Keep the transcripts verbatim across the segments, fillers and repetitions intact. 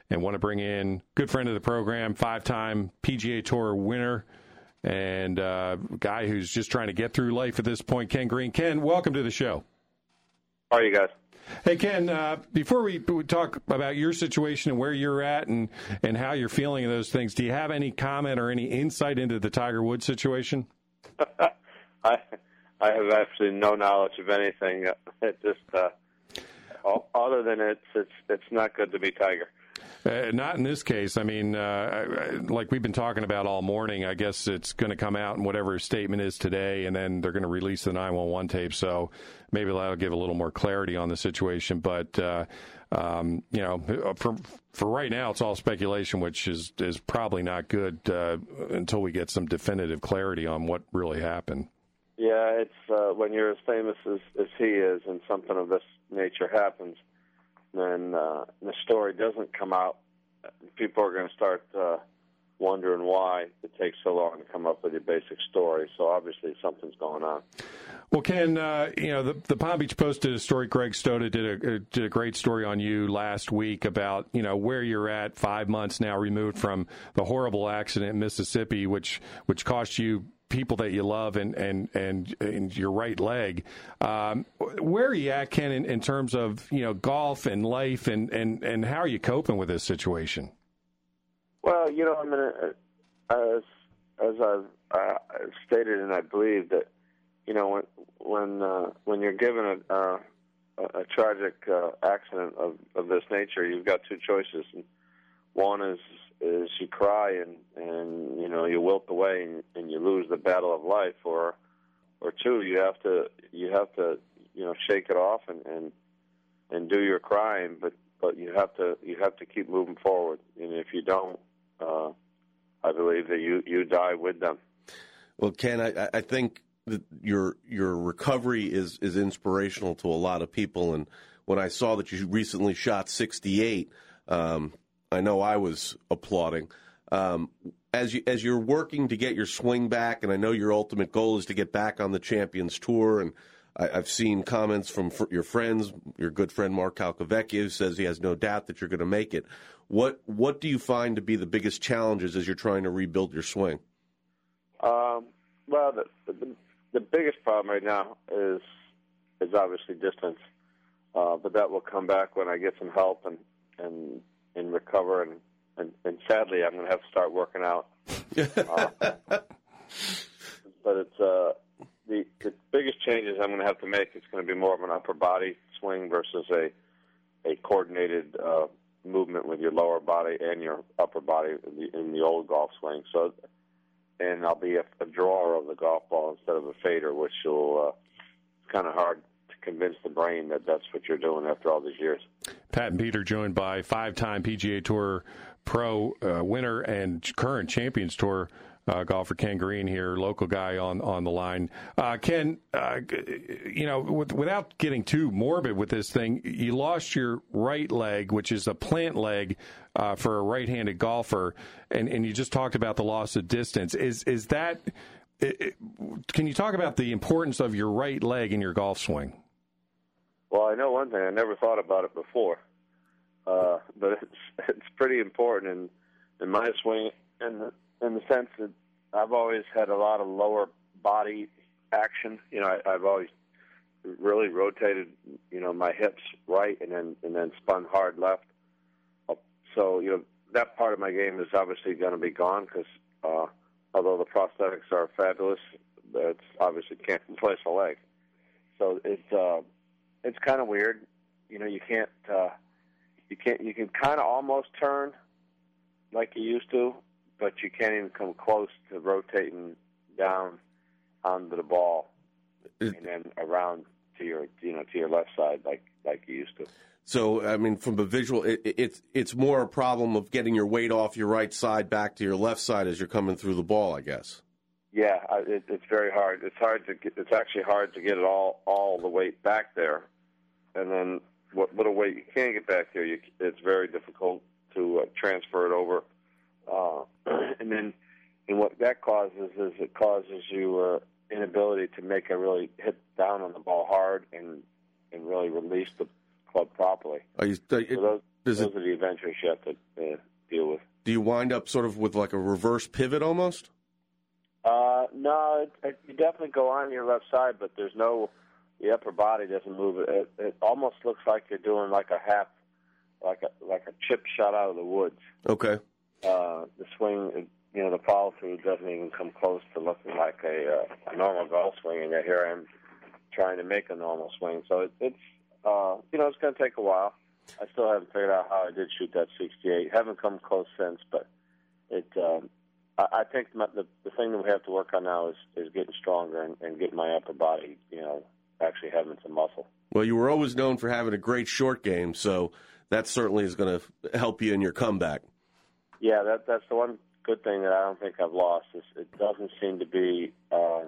and want to bring in good friend of the program, five-time P G A Tour winner, and uh, guy who's just trying to get through life at this point, Ken Green. Ken, welcome to the show. How are you guys? Hey, Ken, uh, before we, we talk about your situation and where you're at and, and how you're feeling in those things, do you have any comment or any insight into the Tiger Woods situation? I I have absolutely no knowledge of anything. It just uh, other than it's it's it's not good to be Tiger. Uh, not in this case. I mean, uh, like we've been talking about all morning, I guess it's going to come out in whatever his statement is today, and then they're going to release the nine one one tape. So maybe that'll give a little more clarity on the situation. But, uh, um, you know, for for right now, it's all speculation, which is, is probably not good uh, until we get some definitive clarity on what really happened. Yeah, it's uh, when you're as famous as, as he is and something of this nature happens, then uh, the story doesn't come out, people are going to start uh, wondering why it takes so long to come up with your basic story. So obviously something's going on. Well, Ken, uh, you know, the, the Palm Beach Post did a story. Greg Stoda did a, did a great story on you last week about, you know, where you're at five months now removed from the horrible accident in Mississippi, which which cost you people that you love and and and, and your right leg. Um, where are you at, Ken, in, in terms of, you know, golf and life, and, and, and how are you coping with this situation? Well, you know, I mean, uh, as as I've uh, stated, and I believe that, you know, when when uh, when you're given a uh, a tragic uh, accident of, of this nature, you've got two choices. And one is is you cry and, and you know you wilt away and, and you lose the battle of life, or or two, you have to you have to you know shake it off and, and and do your crying, but but you have to you have to keep moving forward, and if you don't, uh, I believe that you, you die with them. Well, Ken, I, I think that your your recovery is, is inspirational to a lot of people, and when I saw that you recently shot sixty-eight, um, I know I was applauding. Um, as you as you're working to get your swing back, and I know your ultimate goal is to get back on the Champions Tour, and I, I've seen comments from fr- your friends, your good friend Mark Calcavecchia, who says he has no doubt that you're going to make it. What what do you find to be the biggest challenges as you're trying to rebuild your swing? Um, well, the, the the biggest problem right now is is obviously distance, uh, but that will come back when I get some help and and, and recover, and, and, and sadly I'm going to have to start working out. uh, but it's uh, the the biggest changes I'm going to have to make. It's going to be more of an upper body swing versus a a coordinated uh, movement with your lower body and your upper body in the, in the old golf swing. So. And I'll be a, a drawer of the golf ball instead of a fader, which will uh, it's kind of hard to convince the brain that that's what you're doing after all these years. Pat and Peter joined by five-time P G A Tour Pro uh, winner and current Champions Tour uh, golfer Ken Green here, local guy on, on the line. Uh, Ken, uh, you know, with, without getting too morbid with this thing, you lost your right leg, which is a plant leg uh, for a right-handed golfer, and, and you just talked about the loss of distance. Is is that? It, can you talk about the importance of your right leg in your golf swing? Well, I know one thing. I never thought about it before, uh, but it's it's pretty important in in my swing, in the in the sense that I've always had a lot of lower body action. You know, I, I've always really rotated, you know, my hips right and then and then spun hard left. So, you know, that part of my game is obviously going to be gone because uh, although the prosthetics are fabulous, it's obviously can't replace a leg. So it's uh, it's kind of weird. You know, you can't uh, you can't you can kind of almost turn like you used to, but you can't even come close to rotating down onto the ball and then around to your you know to your left side like like you used to. So, I mean, from the visual, it, it's it's more a problem of getting your weight off your right side back to your left side as you're coming through the ball, I guess. Yeah, it, it's very hard. It's hard to get, it's actually hard to get it all all the weight back there, and then what little weight you can get back there, you, it's very difficult to uh, transfer it over. Uh, and then, and what that causes is it causes you uh, inability to make a really hit down on the ball hard and and really release the club properly. Are you, are you, so those, Those it, are the adventures you have to uh, deal with. Do you wind up sort of with like a reverse pivot almost? Uh, no, it, it, you definitely go on your left side, but there's no, the upper body doesn't move. It, it almost looks like you're doing like a half, like a like a chip shot out of the woods. Okay. Uh, the swing, you know, the follow through doesn't even come close to looking like a, uh, a normal golf swing, and yet here I am trying to make a normal swing. So it, it's, uh, you know, it's going to take a while. I still haven't figured out how I did shoot that sixty-eight. Haven't come close since, but it. Um, I, I think my, the the thing that we have to work on now is, is getting stronger and, and getting my upper body, you know, actually having some muscle. Well, you were always known for having a great short game, so that certainly is going to help you in your comeback. Yeah, that that's the one good thing that I don't think I've lost. Is it doesn't seem to be uh,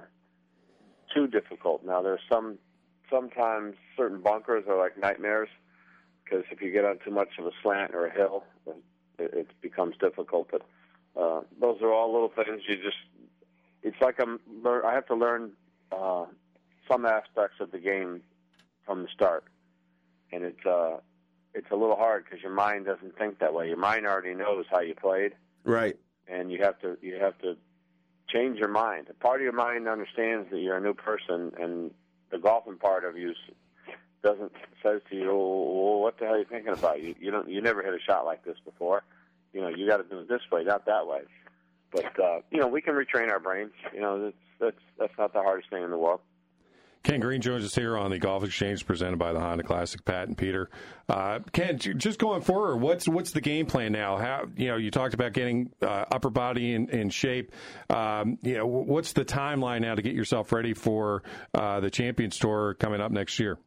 too difficult. Now, there's some sometimes certain bunkers are like nightmares, because if you get on too much of a slant or a hill, it, it becomes difficult. But uh, those are all little things. You just, it's like I'm, I have to learn uh, some aspects of the game from the start, and it's uh, it's a little hard because your mind doesn't think that way. Your mind already knows how you played, right? And you have to you have to change your mind. A part of your mind understands that you're a new person, and the golfing part of you doesn't says to you, "Oh, what the hell are you thinking about? You you don't you never hit a shot like this before. You know, you got to do it this way, not that way." But uh, you know, we can retrain our brains. You know, that's that's that's not the hardest thing in the world. Ken Green joins us here on the Golf Exchange presented by the Honda Classic. Pat and Peter. Uh, Ken, just going forward, what's what's the game plan now? How you know you talked about getting uh, upper body in, in shape. Um, you know, what's the timeline now to get yourself ready for uh, the Champions Tour coming up next year?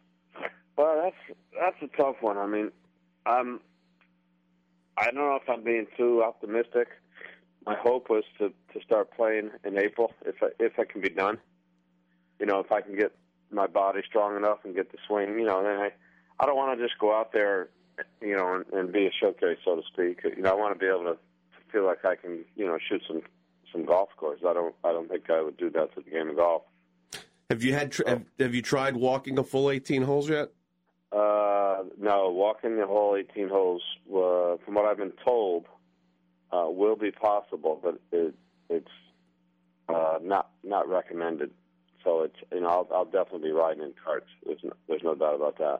Well, that's that's a tough one. I mean, I'm I don't know if I'm being too optimistic. My hope was to, to start playing in April if I, if I can be done. You know, if I can get my body strong enough and get the swing, you know, then I, I don't want to just go out there, you know, and, and be a showcase, so to speak. You know, I want to be able to feel like I can, you know, shoot some, some golf scores. I don't I don't think I would do that to the game of golf. Have you had have, have you tried walking a full eighteen holes yet? Uh, no, walking the whole eighteen holes, uh, from what I've been told, uh, will be possible, but it, it's uh, not not recommended. So it's you know I'll, I'll definitely be riding in carts. There's no, there's no doubt about that.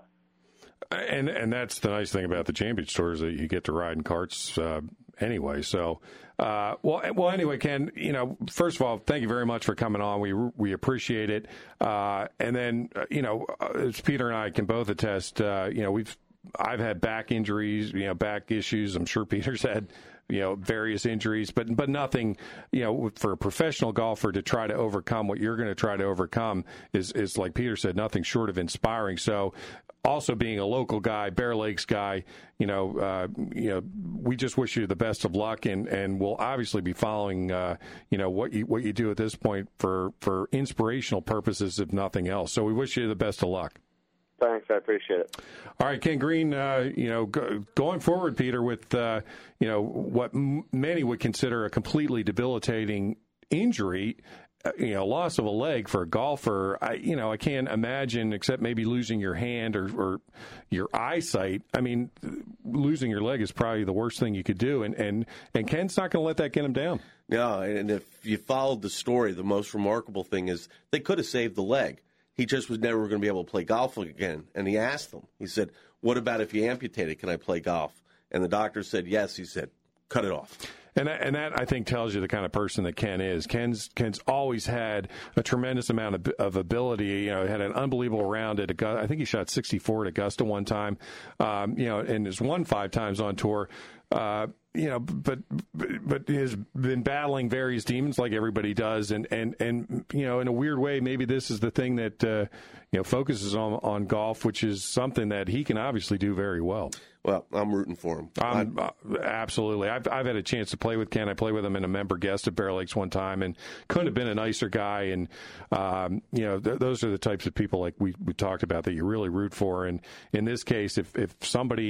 And and that's the nice thing about the Champions Tour is that you get to ride in carts uh, anyway. So, uh, well, well, anyway, Ken, you know, first of all, thank you very much for coming on. We we appreciate it. Uh, and then, uh, you know, as Peter and I can both attest, uh, you know, we've I've had back injuries, you know, back issues. I'm sure Peter's had, you know, various injuries, but but nothing, you know, for a professional golfer to try to overcome what you're going to try to overcome is is like Peter said, nothing short of inspiring. So. Also, being a local guy, Bear Lakes guy, you know, uh, you know, we just wish you the best of luck, and, and we'll obviously be following, uh, you know, what you what you do at this point for, for inspirational purposes, if nothing else. So we wish you the best of luck. Thanks, I appreciate it. All right, Ken Green, uh, you know, go, going forward, Peter, with uh, you know what m- many would consider a completely debilitating injury. You know, loss of a leg for a golfer, I, you know, I can't imagine, except maybe losing your hand or, or your eyesight. I mean, losing your leg is probably the worst thing you could do. And, and, and Ken's not going to let that get him down. No, and if you followed the story, the most remarkable thing is they could have saved the leg. He just was never going to be able to play golf again. And he asked them, he said, what about if you amputate it? Can I play golf? And the doctor said, yes. He said, cut it off. And that, and that, I think, tells you the kind of person that Ken is. Ken's Ken's always had a tremendous amount of, of ability. You know, had an unbelievable round at Augusta. I think he shot sixty-four at Augusta one time. Um, you know, and has won five times on tour. Uh, you know, but but has been battling various demons like everybody does, and, and, and you know, in a weird way, maybe this is the thing that uh, you know focuses on on golf, which is something that he can obviously do very well. Well, I'm rooting for him. Um, uh, absolutely. I've I've had a chance to play with Ken. I played with him in a member guest at Bear Lakes one time, and couldn't have been a nicer guy. And um, you know, th- those are the types of people like we, we talked about that you really root for. And in this case, if if somebody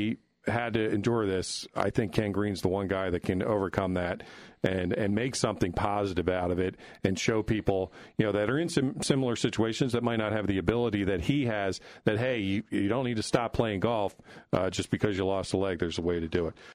had to endure this, I think Ken Green's the one guy that can overcome that and, and make something positive out of it and show people, you know, that are in sim- similar situations that might not have the ability that he has, that, hey, you, you don't need to stop playing golf uh, just because you lost a leg. There's a way to do it.